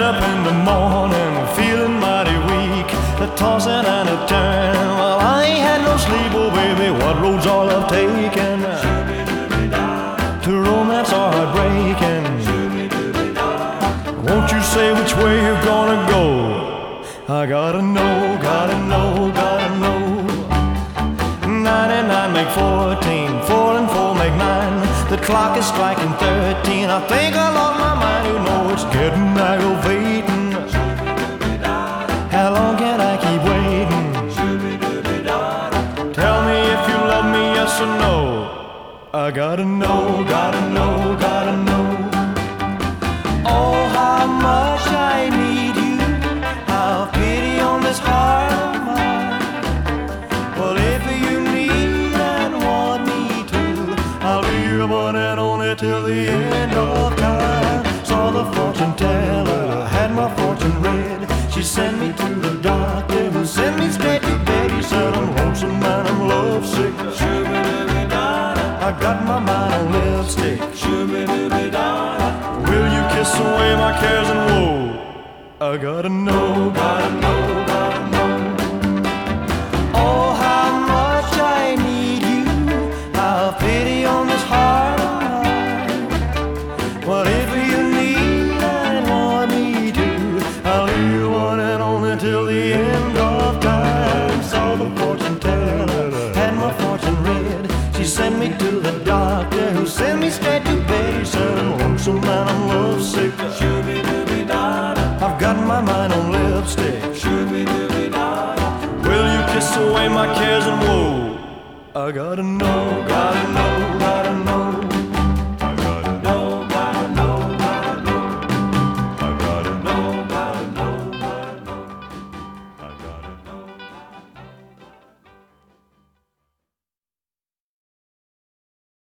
up in the morning, feeling mighty weak, a tossing and a turn. Well, I ain't had no sleep, oh baby, what roads all I've taken to romance or heartbreaking. Won't you say which way you're gonna go? I gotta know, gotta know, gotta know. 99 make 14, 4 and 4 make 9. The clock is striking 13. I think I lost my mind, you know it's getting aggravating. How long can I keep waiting? Tell me if you love me, yes or no. I gotta know, gotta know, gotta know. Oh, how much I need you, have pity on this heart of mine. Well, if you need and want me to, I'll be your one and only till the end of time. Saw the fortune teller, had my fortune read. She sent me to the doctor who sent me straight to bed. He said I'm lonesome and I'm lovesick. I got my mind on lipstick. Will you kiss away my cares and woe? I gotta know, gotta know, gotta know. Oh, how much I need you, have pity on this heart of mine. Whatever you need and want me to, I'll be your one and only till the end of time. Saw the fortune teller, had my fortune read. She sent me to the doctor who sent me straight to bed. He said I'm lonesome and I'm lovesick. I've got my mind on lipstick. Will you kiss away my cares and woe? I gotta know, gotta know.